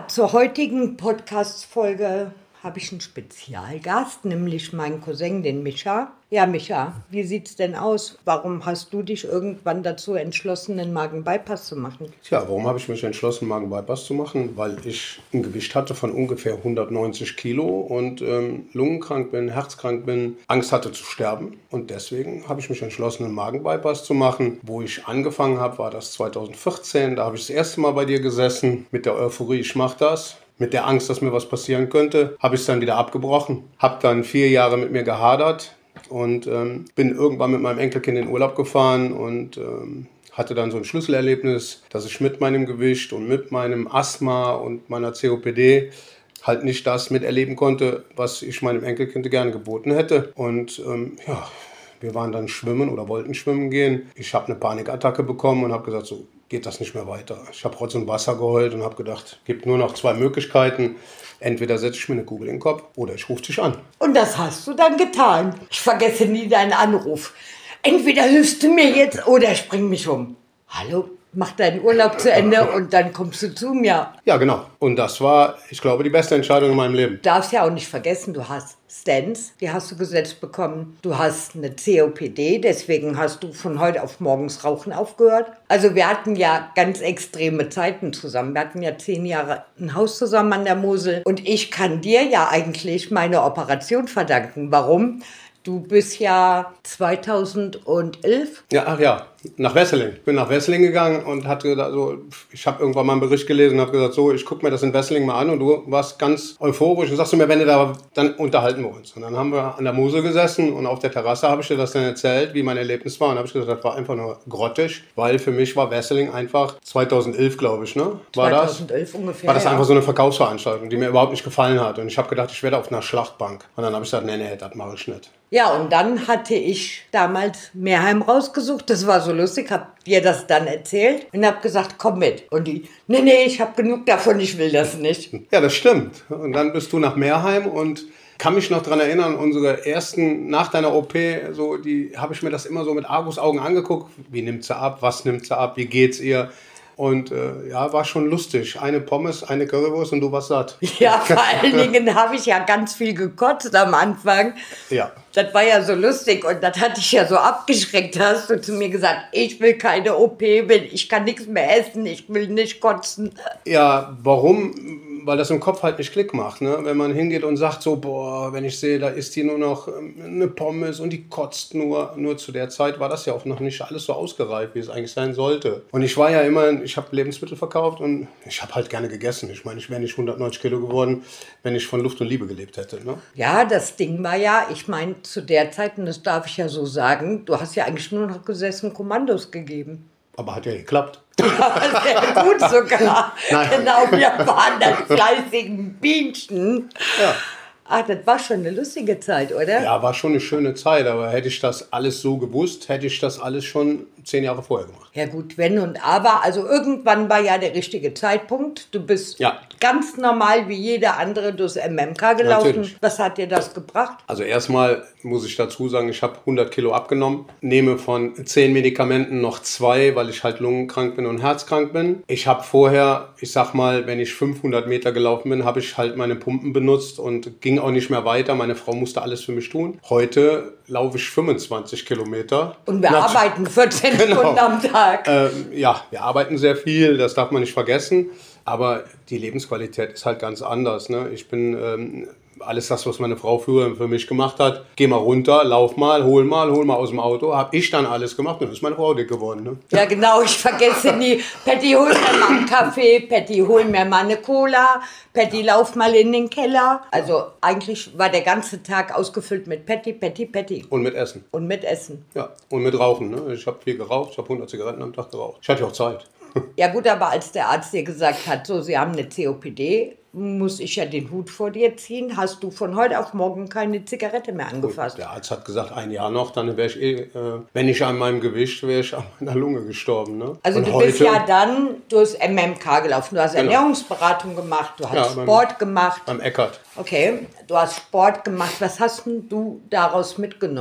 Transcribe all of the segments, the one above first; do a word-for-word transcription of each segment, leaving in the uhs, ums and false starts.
Ja, zur heutigen Podcast-Folge habe ich einen Spezialgast, nämlich meinen Cousin, den Micha. Ja, Micha, wie sieht's denn aus? Warum hast du dich irgendwann dazu entschlossen, einen Magen-Bypass zu machen? Tja, warum habe ich mich entschlossen, Magen-Bypass zu machen? Weil ich ein Gewicht hatte von ungefähr hundertneunzig Kilo und ähm, lungenkrank bin, herzkrank bin, Angst hatte zu sterben. Und deswegen habe ich mich entschlossen, einen Magen-Bypass zu machen. Wo ich angefangen habe, war das zweitausendvierzehn. Da habe ich das erste Mal bei dir gesessen mit der Euphorie, ich mache das. Mit der Angst, dass mir was passieren könnte, habe ich es dann wieder abgebrochen. Habe dann vier Jahre mit mir gehadert und ähm, bin irgendwann mit meinem Enkelkind in den Urlaub gefahren und ähm, hatte dann so ein Schlüsselerlebnis, dass ich mit meinem Gewicht und mit meinem Asthma und meiner C O P D halt nicht das miterleben konnte, was ich meinem Enkelkind gerne geboten hätte. Und ähm, ja, wir waren dann schwimmen oder wollten schwimmen gehen. Ich habe eine Panikattacke bekommen und habe gesagt, so geht das nicht mehr weiter. Ich habe Rotz und Wasser geheult und habe gedacht, es gibt nur noch zwei Möglichkeiten. Entweder setze ich mir eine Kugel in den Kopf oder ich rufe dich an. Und das hast du dann getan. Ich vergesse nie deinen Anruf. Entweder hilfst du mir jetzt oder ich bring mich um. Hallo? Mach deinen Urlaub zu Ende und dann kommst du zu mir. Ja, genau. Und das war, ich glaube, die beste Entscheidung in meinem Leben. Du darfst ja auch nicht vergessen, du hast Stents, die hast du gesetzt bekommen. Du hast eine C O P D, deswegen hast du von heute auf morgens Rauchen aufgehört. Also wir hatten ja ganz extreme Zeiten zusammen. Wir hatten ja zehn Jahre ein Haus zusammen an der Mosel. Und ich kann dir ja eigentlich meine Operation verdanken. Warum? Du bist ja zweitausendelf. Ja, ach ja, nach Wesseling. Ich bin nach Wesseling gegangen und hatte da so, ich habe irgendwann mal einen Bericht gelesen und habe gesagt, so, ich gucke mir das in Wesseling mal an und du warst ganz euphorisch und sagst du mir, wenn du da, dann unterhalten wir uns. Und dann haben wir an der Mosel gesessen und auf der Terrasse habe ich dir das dann erzählt, wie mein Erlebnis war. Und habe ich gesagt, das war einfach nur grottig, weil für mich war Wesseling einfach zweitausendelf, glaube ich, ne? War zweitausendelf das? ungefähr, War das ja. einfach so eine Verkaufsveranstaltung, die mir überhaupt nicht gefallen hat. Und ich habe gedacht, ich werde auf einer Schlachtbank. Und dann habe ich gesagt, nee, nee, das mache ich nicht. Ja, und dann hatte ich damals Meerheim rausgesucht. Das war so lustig, hab dir das dann erzählt und hab gesagt, komm mit. Und die, nee, nee, ich hab genug davon, ich will das nicht. Ja, das stimmt. Und dann bist du nach Meerheim und kann mich noch daran erinnern, unsere ersten, nach deiner O P, so, die habe ich mir das immer so mit Argusaugen angeguckt. Wie nimmt sie ab? Was nimmt sie ab? Wie geht's ihr? Und äh, ja, war schon lustig. Eine Pommes, eine Currywurst und du warst satt. Ja, vor allen Dingen habe ich ja ganz viel gekotzt am Anfang. Ja. Das war ja so lustig und das hat dich ja so abgeschreckt. Da hast du zu mir gesagt, ich will keine O P, ich kann nichts mehr essen, ich will nicht kotzen. Ja, warum? Weil das im Kopf halt nicht Klick macht. Ne? Wenn man hingeht und sagt so, boah, wenn ich sehe, da isst die nur noch eine Pommes und die kotzt nur. Nur zu der Zeit war das ja auch noch nicht alles so ausgereift, wie es eigentlich sein sollte. Und ich war ja immer, ich habe Lebensmittel verkauft und ich habe halt gerne gegessen. Ich meine, ich wäre nicht hundertneunzig Kilo geworden, wenn ich von Luft und Liebe gelebt hätte. Ne? Ja, das Ding war ja, ich meine, zu der Zeit, und das darf ich ja so sagen, du hast ja eigentlich nur noch gesessen, Kommandos gegeben. Aber hat ja geklappt. Ja, sehr gut sogar. Nein. Genau, wir waren dann fleißigen Bienchen. Ja. Ach, das war schon eine lustige Zeit, oder? Ja, war schon eine schöne Zeit, aber hätte ich das alles so gewusst, hätte ich das alles schon zehn Jahre vorher gemacht. Ja gut, wenn und aber, also irgendwann war ja der richtige Zeitpunkt. Du bist ja. ganz normal wie jeder andere durchs M M K gelaufen. Natürlich. Was hat dir das gebracht? Also erstmal muss ich dazu sagen, ich habe hundert Kilo abgenommen, nehme von zehn Medikamenten noch zwei, weil ich halt lungenkrank bin und herzkrank bin. Ich habe vorher, ich sag mal, wenn ich fünfhundert Meter gelaufen bin, habe ich halt meine Pumpen benutzt und ging auch nicht mehr weiter. Meine Frau musste alles für mich tun. Heute laufe ich fünfundzwanzig Kilometer. Und wir Na, arbeiten vierzehn genau. Stunden am Tag. Ähm, ja, wir arbeiten sehr viel, das darf man nicht vergessen. Aber die Lebensqualität ist halt ganz anders. Ne? Ich bin ähm, alles das, was meine Frau früher für mich gemacht hat. Geh mal runter, lauf mal, hol mal, hol mal aus dem Auto. Habe ich dann alles gemacht und dann ist meine Frau dick geworden. Ne? Ja genau, ich vergesse nie. Patty, hol mir mal einen Kaffee. Patty, hol mir mal eine Cola. Patty, lauf mal in den Keller. Also eigentlich war der ganze Tag ausgefüllt mit Patty, Patty, Patty. Und mit Essen. Und mit Essen. Ja, und mit Rauchen. Ne? Ich habe viel geraucht, ich habe hundert Zigaretten am Tag geraucht. Ich hatte auch Zeit. Ja gut, aber als der Arzt dir gesagt hat, so, Sie haben eine C O P D, muss ich ja den Hut vor dir ziehen. Hast du von heute auf morgen keine Zigarette mehr angefasst? Der Arzt hat gesagt, ein Jahr noch, dann wäre ich eh, äh, wenn ich an meinem Gewicht wäre, ich an meiner Lunge gestorben. Ne? Also und du heute, bist ja dann durchs M M K gelaufen. Du hast Genau. Ernährungsberatung gemacht, du hast Ja, Sport beim, gemacht. Beim Eckert. Okay, du hast Sport gemacht. Was hast denn du daraus mitgenommen?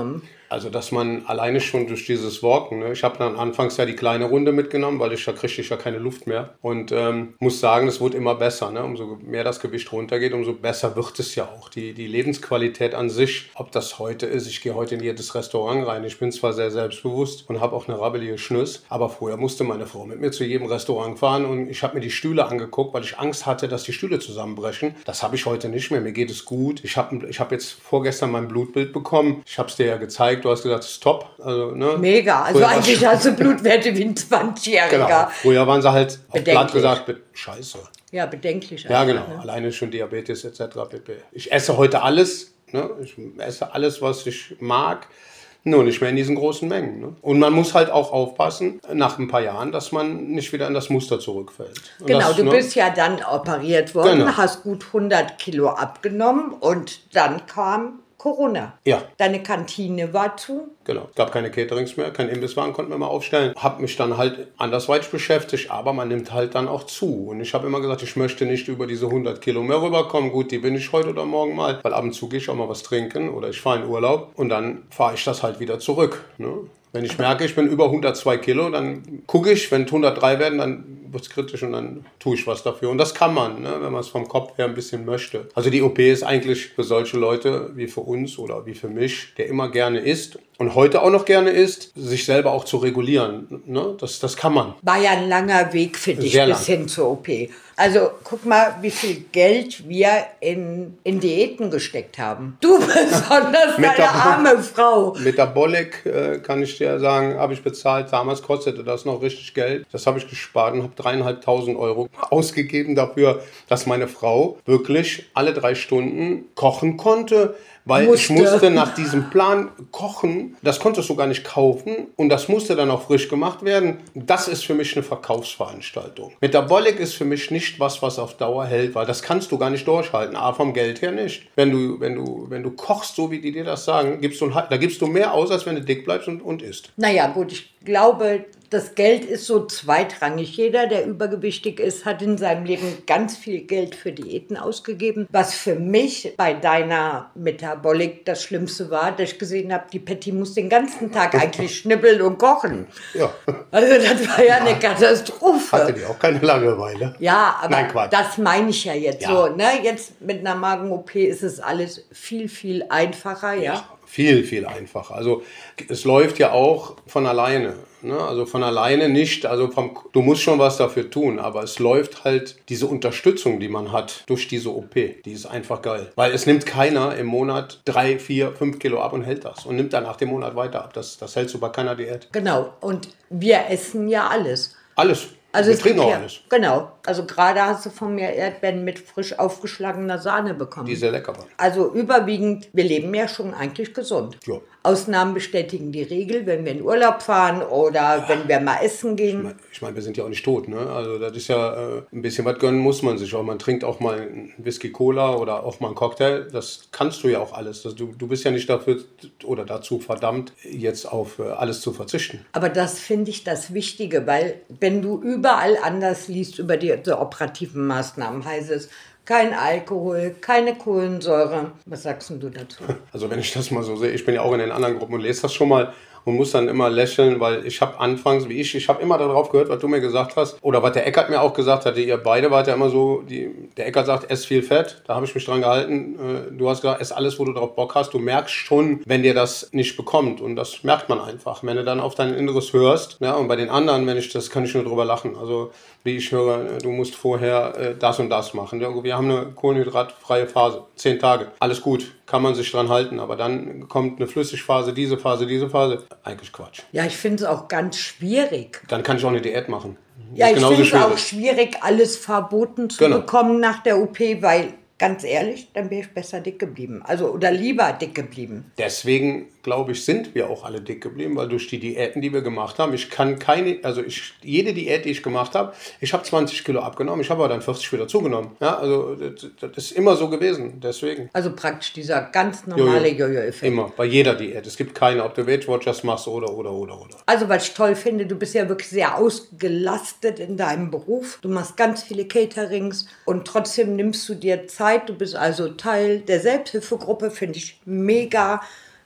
Also, dass man alleine schon durch dieses Walken, ne, ich habe dann anfangs ja die kleine Runde mitgenommen, weil ich da kriegte ich ja keine Luft mehr. Und ähm, muss sagen, es wird immer besser. Ne? Umso mehr das Gewicht runtergeht, umso besser wird es ja auch. Die, die Lebensqualität an sich, ob das heute ist, ich gehe heute in jedes Restaurant rein. Ich bin zwar sehr selbstbewusst und habe auch eine rabbelige Schnüss, aber vorher musste meine Frau mit mir zu jedem Restaurant fahren und ich habe mir die Stühle angeguckt, weil ich Angst hatte, dass die Stühle zusammenbrechen. Das habe ich heute nicht mehr. Mir geht es gut. Ich habe ich hab jetzt vorgestern mein Blutbild bekommen. Ich habe es dir ja gezeigt. Du hast gesagt, es ist top. Also, ne? Mega. Also Früher eigentlich hast du Blutwerte wie ein zwanzigjähriger. Genau. Früher waren sie halt auf Blatt gesagt, be- scheiße. Ja, bedenklich. Ja, einfach, genau. Ne? Alleine schon Diabetes et cetera pp. Ich esse heute alles. Ne? Ich esse alles, was ich mag. Nur nicht mehr in diesen großen Mengen. Ne? Und man muss halt auch aufpassen, nach ein paar Jahren, dass man nicht wieder in das Muster zurückfällt. Und Genau, das, du ne? bist ja dann operiert worden, Genau. hast gut hundert Kilo abgenommen und dann kam Corona. Ja. Deine Kantine war zu. Genau, es gab keine Caterings mehr, kein Imbisswagen konnten wir mal aufstellen. Habe mich dann halt andersweitig beschäftigt, aber man nimmt halt dann auch zu. Und ich habe immer gesagt, ich möchte nicht über diese hundert Kilo mehr rüberkommen. Gut, die bin ich heute oder morgen mal, weil ab und zu gehe ich auch mal was trinken oder ich fahre in Urlaub und dann fahre ich das halt wieder zurück. Ne? Wenn ich merke, ich bin über hundertzwei Kilo, dann gucke ich, wenn es hundertdrei werden, dann wird es kritisch und dann tue ich was dafür. Und das kann man, ne, wenn man es vom Kopf her ein bisschen möchte. Also die O P ist eigentlich für solche Leute wie für uns oder wie für mich, der immer gerne isst und heute auch noch gerne isst, sich selber auch zu regulieren. Ne? Das, das kann man. War ja ein langer Weg für dich Sehr bis lang. hin zur O P. Also guck mal, wie viel Geld wir in, in Diäten gesteckt haben. Du besonders, Mit deine der- arme Frau. Metabolic, äh, kann ich dir sagen, habe ich bezahlt. Damals kostete das noch richtig Geld. Das habe ich gespart und habe dreieinhalbtausend Euro ausgegeben dafür, dass meine Frau wirklich alle drei Stunden kochen konnte. Weil Musste. ich musste nach diesem Plan kochen, das konntest du gar nicht kaufen und das musste dann auch frisch gemacht werden. Das ist für mich eine Verkaufsveranstaltung. Metabolic ist für mich nicht was, was auf Dauer hält, weil das kannst du gar nicht durchhalten. A, vom Geld her nicht. Wenn du, wenn du, wenn du kochst, so wie die dir das sagen, gibst du, ein, da gibst du mehr aus, als wenn du dick bleibst und, und isst. Naja, gut, ich glaube, das Geld ist so zweitrangig. Jeder, der übergewichtig ist, hat in seinem Leben ganz viel Geld für Diäten ausgegeben. Was für mich bei deiner Metabolik das Schlimmste war, dass ich gesehen habe, die Patty muss den ganzen Tag eigentlich schnibbeln und kochen. Ja. Also das war ja eine Katastrophe. Hatte die auch keine Langeweile. Ja, aber Nein, Quatsch. das meine ich ja jetzt Ja. so. Ne? Jetzt mit einer Magen-O P ist es alles viel, viel einfacher, ja. Viel, viel einfacher. Also es läuft ja auch von alleine. Ne? Also von alleine nicht. Also vom, du musst schon was dafür tun, aber es läuft halt diese Unterstützung, die man hat durch diese O P. Die ist einfach geil. Weil es nimmt keiner im Monat drei, vier, fünf Kilo ab und hält das. Und nimmt dann nach dem Monat weiter ab. Das, das hältst du bei keiner Diät. Genau. Und wir essen ja alles. Alles. Also Wir es trinken gibt auch ja, alles. Genau. Also gerade hast du von mir Erdbeeren mit frisch aufgeschlagener Sahne bekommen. Die sehr lecker waren. Also überwiegend, wir leben ja schon eigentlich gesund. Ja. Ausnahmen bestätigen die Regel, wenn wir in Urlaub fahren oder wenn wir mal essen gehen. Ich meine, wir sind ja auch nicht tot, ne? Also das ist ja, äh, ein bisschen was gönnen muss man sich auch. Man trinkt auch mal einen Whisky Cola oder auch mal einen Cocktail. Das kannst du ja auch alles. Das, du, du bist ja nicht dafür oder dazu verdammt, jetzt auf äh, alles zu verzichten. Aber das finde ich das Wichtige, weil wenn du überall anders liest über die, die operativen Maßnahmen, heißt es, kein Alkohol, keine Kohlensäure. Was sagst denn du dazu? Also wenn ich das mal so sehe, ich bin ja auch in den anderen Gruppen und lese das schon mal und muss dann immer lächeln, weil ich habe anfangs, wie ich, ich habe immer darauf gehört, was du mir gesagt hast oder was der Eckart mir auch gesagt hatte, ihr beide wart ja immer so, die, der Eckart sagt, ess viel Fett, da habe ich mich dran gehalten, du hast gesagt, ess alles, wo du drauf Bock hast, du merkst schon, wenn dir das nicht bekommt und das merkt man einfach, wenn du dann auf dein Inneres hörst, ja, und bei den anderen, wenn ich das, kann ich nur drüber lachen, also wie ich höre, du musst vorher äh, das und das machen. Ja, wir haben eine kohlenhydratfreie Phase, zehn Tage. Alles gut, kann man sich dran halten, aber dann kommt eine Flüssigphase, diese Phase, diese Phase. Eigentlich Quatsch. Ja, ich finde es auch ganz schwierig. Dann kann ich auch eine Diät machen. Ja, Ist ich genauso finde es auch schwierig. schwierig, alles verboten zu Genau. bekommen nach der O P, weil, ganz ehrlich, dann wäre ich besser dick geblieben. Also, oder lieber dick geblieben. Deswegen, glaube ich, sind wir auch alle dick geblieben, weil durch die Diäten, die wir gemacht haben, ich kann keine, also ich, jede Diät, die ich gemacht habe, ich habe zwanzig Kilo abgenommen, ich habe aber dann vierzig wieder zugenommen. Ja, also das, das ist immer so gewesen, deswegen. Also praktisch dieser ganz normale Jojo. Jojo-Effekt. Immer, bei jeder Diät. Es gibt keine, ob du Weight Watchers machst oder, oder, oder, oder. Also, was ich toll finde, du bist ja wirklich sehr ausgelastet in deinem Beruf. Du machst ganz viele Caterings und trotzdem nimmst du dir Zeit. Du bist also Teil der Selbsthilfegruppe, finde ich mega.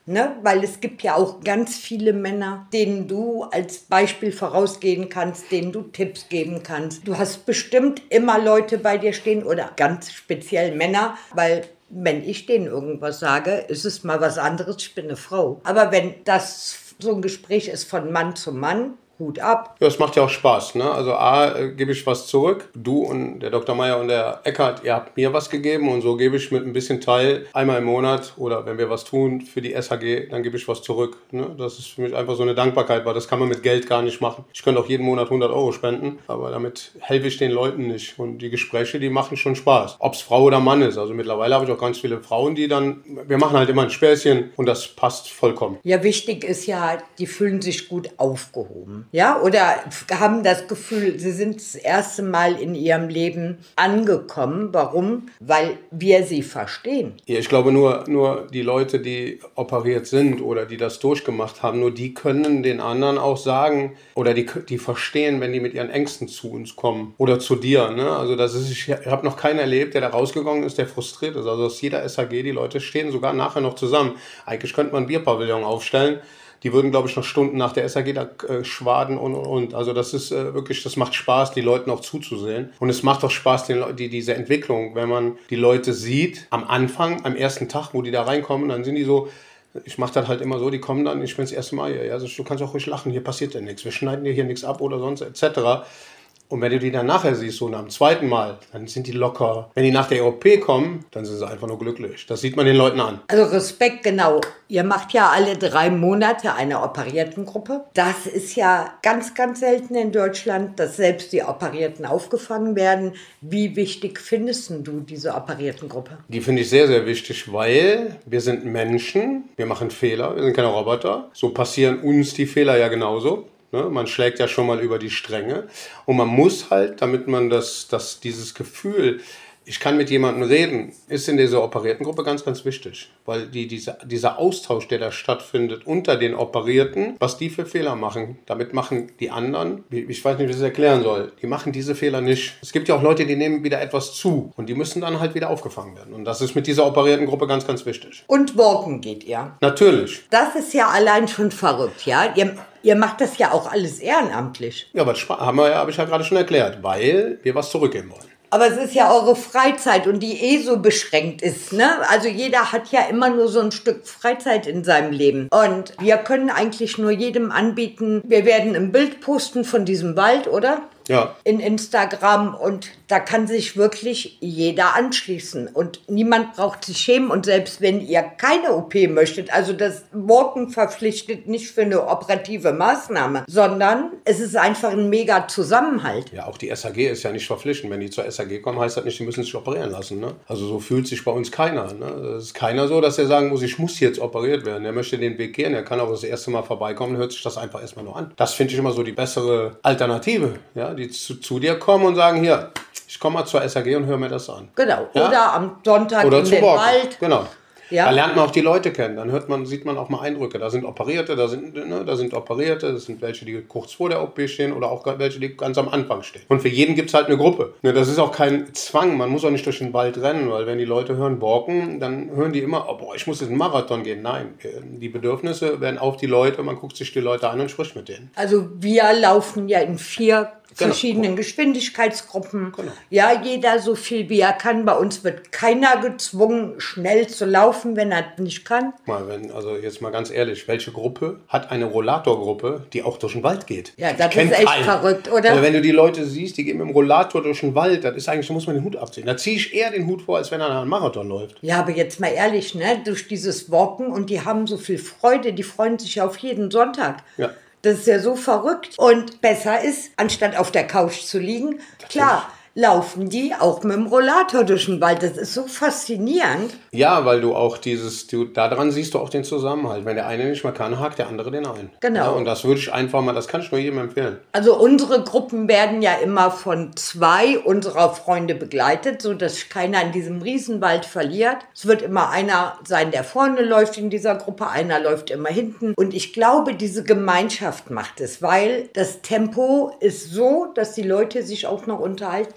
Ne? Weil es gibt ja auch ganz viele Männer, denen du als Beispiel vorausgehen kannst, denen du Tipps geben kannst. Du hast bestimmt immer Leute bei dir stehen oder ganz speziell Männer, weil wenn ich denen irgendwas sage, ist es mal was anderes, ich bin eine Frau. Aber wenn das so ein Gespräch ist von Mann zu Mann, Hut ab. Ja, es macht ja auch Spaß, ne? Also A, äh, gebe ich was zurück. Du und der Doktor Meier und der Eckhardt, ihr habt mir was gegeben und so gebe ich mit ein bisschen Teil einmal im Monat oder wenn wir was tun für die S H G, dann gebe ich was zurück. Ne? Das ist für mich einfach so eine Dankbarkeit, weil das kann man mit Geld gar nicht machen. Ich könnte auch jeden Monat hundert Euro spenden, aber damit helfe ich den Leuten nicht. Und die Gespräche, die machen schon Spaß. Ob es Frau oder Mann ist. Also mittlerweile habe ich auch ganz viele Frauen, die dann, wir machen halt immer ein Späßchen und das passt vollkommen. Ja, wichtig ist ja, die fühlen sich gut aufgehoben. Ja, oder haben das Gefühl, sie sind das erste Mal in ihrem Leben angekommen. Warum? Weil wir sie verstehen. Ja, ich glaube nur, nur die Leute, die operiert sind oder die das durchgemacht haben, nur die können den anderen auch sagen oder die, die verstehen, wenn die mit ihren Ängsten zu uns kommen oder zu dir. Ne? Also das ist, ich habe noch keinen erlebt, der da rausgegangen ist, der frustriert ist. Also aus jeder S H G, die Leute stehen sogar nachher noch zusammen. Eigentlich könnte man ein Bierpavillon aufstellen. Die würden, glaube ich, noch Stunden nach der S H G da äh, schwaden und, und, und. Also das ist äh, wirklich, das macht Spaß, die Leuten auch zuzusehen. Und es macht auch Spaß, den, die, diese Entwicklung, wenn man die Leute sieht, am Anfang, am ersten Tag, wo die da reinkommen, dann sind die so, ich mache das halt immer so, die kommen dann, ich bin das erste Mal hier, also du kannst auch ruhig lachen, hier passiert ja nichts, wir schneiden dir hier nichts ab oder sonst et cetera. Und wenn du die dann nachher siehst, so nach dem zweiten Mal, dann sind die locker. Wenn die nach der O P kommen, dann sind sie einfach nur glücklich. Das sieht man den Leuten an. Also Respekt, genau. Ihr macht ja alle drei Monate eine Operiertengruppe. Das ist ja ganz, ganz selten in Deutschland, dass selbst die Operierten aufgefangen werden. Wie wichtig findest du diese Operiertengruppe? Die finde ich sehr, sehr wichtig, weil wir sind Menschen, wir machen Fehler, wir sind keine Roboter. So passieren uns die Fehler ja genauso. Man schlägt ja schon mal über die Stränge und man muss halt, damit man das, das, dieses Gefühl, ich kann mit jemandem reden, ist in dieser operierten Gruppe ganz, ganz wichtig. Weil die, diese, dieser Austausch, der da stattfindet unter den Operierten, was die für Fehler machen, damit machen die anderen, ich weiß nicht, wie ich es erklären soll, die machen diese Fehler nicht. Es gibt ja auch Leute, die nehmen wieder etwas zu und die müssen dann halt wieder aufgefangen werden. Und das ist mit dieser operierten Gruppe ganz, ganz wichtig. Und walken geht ihr? Natürlich. Das ist ja allein schon verrückt, ja? Ihr, ihr macht das ja auch alles ehrenamtlich. Ja, aber haben wir ja, habe ich ja gerade schon erklärt, weil wir was zurückgeben wollen. Aber es ist ja eure Freizeit und die eh so beschränkt ist, ne? Also jeder hat ja immer nur so ein Stück Freizeit in seinem Leben. Und wir können eigentlich nur jedem anbieten, wir werden ein Bild posten von diesem Wald, oder? Ja. In Instagram und da kann sich wirklich jeder anschließen und niemand braucht sich schämen und selbst wenn ihr keine O P möchtet, also das Walken verpflichtet nicht für eine operative Maßnahme, sondern es ist einfach ein mega Zusammenhalt. Ja, auch die S H G ist ja nicht verpflichtend. Wenn die zur S H G kommen, heißt das nicht, die müssen sich operieren lassen. Ne? Also so fühlt sich bei uns keiner. Ne? Es ist keiner so, dass er sagen muss, ich muss jetzt operiert werden. Er möchte den Weg gehen, er kann auch das erste Mal vorbeikommen, hört sich das einfach erstmal nur an. Das finde ich immer so die bessere Alternative, ja? Die zu, zu dir kommen und sagen, hier, ich komme mal zur S H G und höre mir das an. Genau, ja? Oder am Sonntag Oder in zu den Walken. Wald. Genau. Ja. Da lernt man auch die Leute kennen, dann hört man, sieht man auch mal Eindrücke. Da sind Operierte, da sind, ne, da sind Operierte, das sind welche, die kurz vor der O P stehen oder auch welche, die ganz am Anfang stehen. Und für jeden gibt es halt eine Gruppe. Ne, das ist auch kein Zwang, man muss auch nicht durch den Wald rennen, weil wenn die Leute hören walken, dann hören die immer, oh, boah, ich muss jetzt einen Marathon gehen. Nein, die Bedürfnisse werden auf die Leute, man guckt sich die Leute an und spricht mit denen. Also wir laufen ja in vier Genau. verschiedenen Geschwindigkeitsgruppen. Genau. Ja, jeder so viel wie er kann. Bei uns wird keiner gezwungen, schnell zu laufen, wenn er nicht kann. Mal, wenn, also jetzt mal ganz ehrlich, welche Gruppe hat eine Rollatorgruppe, die auch durch den Wald geht? Ja, das Ich ist echt keinen. verrückt, oder? Also wenn du die Leute siehst, die gehen mit dem Rollator durch den Wald, das ist eigentlich, da muss man den Hut abziehen. Da ziehe ich eher den Hut vor, als wenn er einen Marathon läuft. Ja, aber jetzt mal ehrlich, ne? Durch dieses Walken und die haben so viel Freude, die freuen sich auf jeden Sonntag. Ja. Das ist ja so verrückt. Und besser ist, anstatt auf der Couch zu liegen, klar, laufen die auch mit dem Rollator durch den Wald. Das ist so faszinierend. Ja, weil du auch dieses, du, daran siehst du auch den Zusammenhalt. Wenn der eine nicht mehr kann, hakt der andere den ein. Genau. Ja, und das würde ich einfach mal, das kann ich nur jedem empfehlen. Also unsere Gruppen werden ja immer von zwei unserer Freunde begleitet, sodass keiner in diesem Riesenwald verliert. Es wird immer einer sein, der vorne läuft in dieser Gruppe, einer läuft immer hinten. Und ich glaube, diese Gemeinschaft macht es, weil das Tempo ist so, dass die Leute sich auch noch unterhalten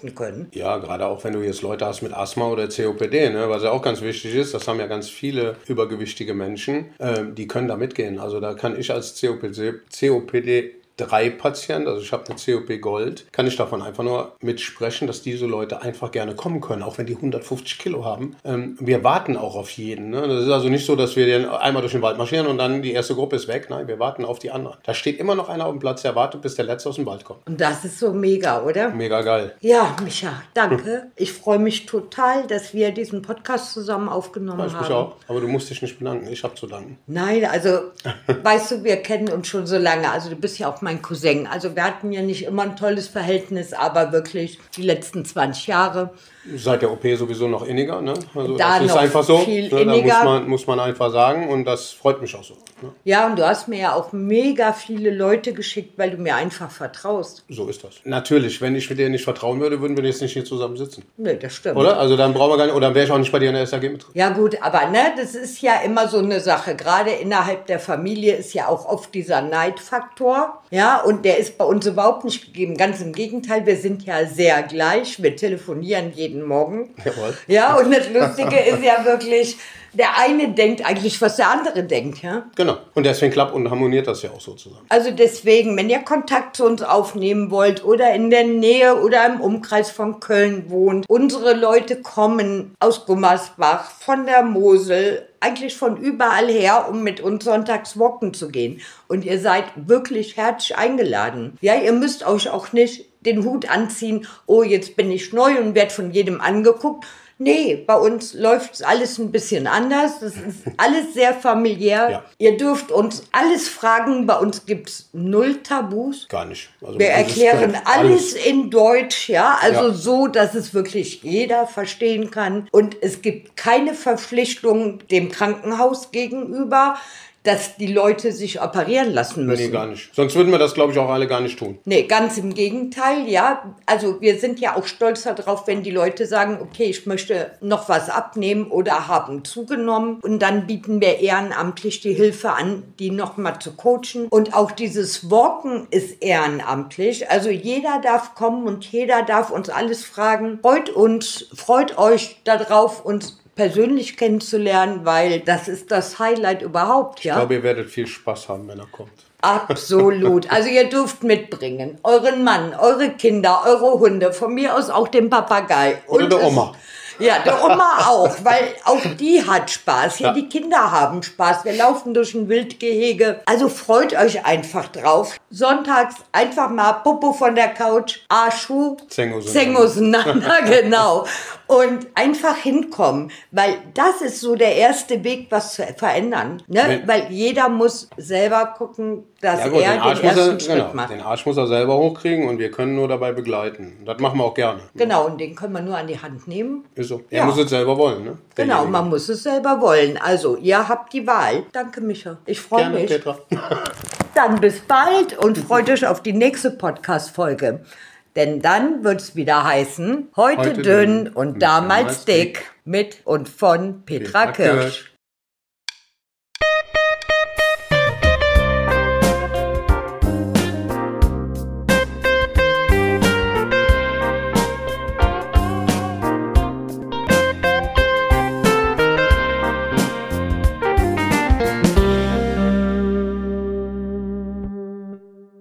vertreten können. Ja, gerade auch wenn du jetzt Leute hast mit Asthma oder C O P D, ne, was ja auch ganz wichtig ist, das haben ja ganz viele übergewichtige Menschen, äh, die können da mitgehen. Also da kann ich als C O P D, C O P D drei Patient, also ich habe eine C O P Gold, kann ich davon einfach nur mitsprechen, dass diese Leute einfach gerne kommen können, auch wenn die hundertfünfzig Kilo haben. Ähm, wir warten auch auf jeden. Ne? Das ist also nicht so, dass wir den einmal durch den Wald marschieren und dann die erste Gruppe ist weg. Nein, wir warten auf die anderen. Da steht immer noch einer auf dem Platz, der wartet, bis der Letzte aus dem Wald kommt. Und das ist so mega, oder? Mega geil. Ja, Micha, danke. Ich freue mich total, dass wir diesen Podcast zusammen aufgenommen Ja, ich haben. mich auch. Aber du musst dich nicht bedanken. Ich habe zu danken. Nein, also, weißt du, wir kennen uns schon so lange. Also du bist ja auch mein Cousin. Also wir hatten ja nicht immer ein tolles Verhältnis, aber wirklich die letzten zwanzig Jahre. Seit der O P sowieso noch inniger, ne? Also Da das ist noch einfach so. viel Ne? Da inniger. muss man, muss man einfach sagen und das freut mich auch so. Ne? Ja, und du hast mir ja auch mega viele Leute geschickt, weil du mir einfach vertraust. So ist das. Natürlich, wenn ich mit dir nicht vertrauen würde, würden wir jetzt nicht hier zusammen sitzen. Nee, das stimmt. Oder? Also dann brauchen wir gar nicht, oder dann wäre ich auch nicht bei dir in der S A G mit drin. Ja gut, aber ne, das ist ja immer so eine Sache. Gerade innerhalb der Familie ist ja auch oft dieser Neidfaktor. Ja, und der ist bei uns überhaupt nicht gegeben. Ganz im Gegenteil, wir sind ja sehr gleich. Wir telefonieren jeden Morgen. Jawohl. Ja, und das Lustige ist ja wirklich, der eine denkt eigentlich, was der andere denkt. Ja? Genau. Und deswegen klappt und harmoniert das ja auch so zusammen. Also deswegen, wenn ihr Kontakt zu uns aufnehmen wollt oder in der Nähe oder im Umkreis von Köln wohnt, unsere Leute kommen aus Gummersbach, von der Mosel, eigentlich von überall her, um mit uns sonntags walken zu gehen. Und ihr seid wirklich herzlich eingeladen. Ja, ihr müsst euch auch nicht den Hut anziehen, oh, jetzt bin ich neu und werde von jedem angeguckt. Nee, bei uns läuft alles ein bisschen anders. Das ist alles sehr familiär. Ja. Ihr dürft uns alles fragen. Bei uns gibt's null Tabus. Gar nicht. Also Wir das ist erklären direkt alles in Deutsch, ja, also Ja. so, dass es wirklich jeder verstehen kann. Und es gibt keine Verpflichtung dem Krankenhaus gegenüber, dass die Leute sich operieren lassen müssen. Nee, gar nicht. Sonst würden wir das, glaube ich, auch alle gar nicht tun. Nee, ganz im Gegenteil, ja. Also wir sind ja auch stolz darauf, wenn die Leute sagen, okay, ich möchte noch was abnehmen oder haben zugenommen. Und dann bieten wir ehrenamtlich die Hilfe an, die nochmal zu coachen. Und auch dieses Walken ist ehrenamtlich. Also jeder darf kommen und jeder darf uns alles fragen. Freut uns, freut euch darauf, uns persönlich kennenzulernen, weil das ist das Highlight überhaupt, ja. Ich glaube, ihr werdet viel Spaß haben, wenn er kommt. Absolut. Also ihr dürft mitbringen. Euren Mann, eure Kinder, eure Hunde, von mir aus auch den Papagei. Oder Und der es- Oma. Ja, der Oma auch, weil auch die hat Spaß. Ja, Ja. die Kinder haben Spaß. Wir laufen durch ein Wildgehege. Also freut euch einfach drauf. Sonntags einfach mal Popo von der Couch, Arsch hoch, Zähne auseinander. Zähne auseinander, genau. Und einfach hinkommen, weil das ist so der erste Weg, was zu verändern. Ne? Wenn- Weil jeder muss selber gucken, dass Ja gut, er den Arsch, den muss er, ersten Schritt genau, macht. den Arsch muss er selber hochkriegen und wir können nur dabei begleiten. Das machen wir auch gerne. Genau, und den können wir nur an die Hand nehmen. Ist so. Er Ja. muss es selber wollen, ne? Genau, Derjenige. man muss es selber wollen. Also, ihr habt die Wahl. Danke, Micha. Ich freue Gerne, mich. Petra. Dann bis bald und freut euch auf die nächste Podcast-Folge. Denn dann wird es wieder heißen, heute, Heute dünn dünn und und damals damals dick. Mit und von Petra, Petra Kirsch. Kirsch.